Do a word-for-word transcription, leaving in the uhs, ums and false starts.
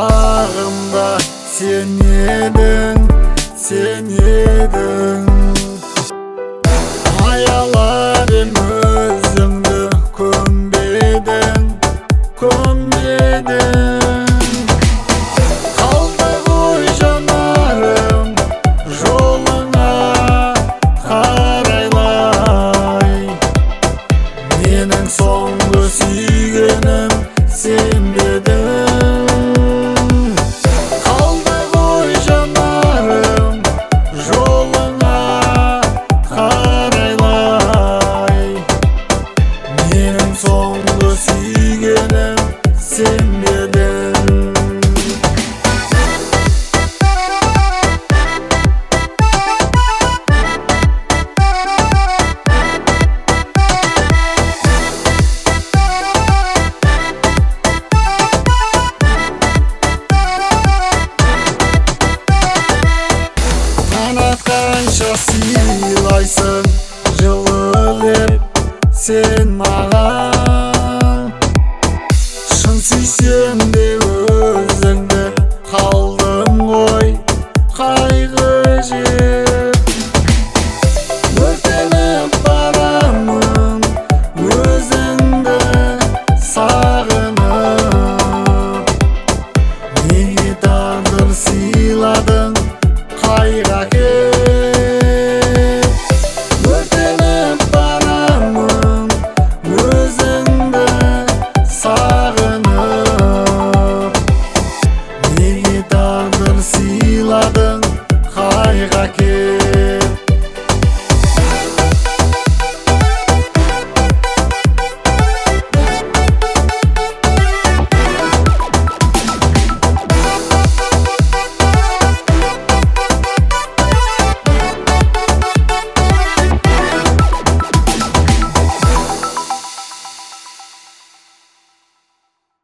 Құшағымда сен едің, сен едің. Аялап ем өзіңді, көнбедің, көнбедің. Қалды ғой жанарым жолыңа қарайлай. Менің соңғы сүйгенім сен бедің. Қалды ғой жанарым жолыңа қарайлай. Менің соңғы сүйгенім сен бедің. Қанша сыйлайсың жылы леп сен маған. Шын сүйсем де өзіңді, қалдым ғой қайғы жеп. Өртеніп барамын өзіңді сағынып. Неге тағдыр сыйладың қайғы әкеліп.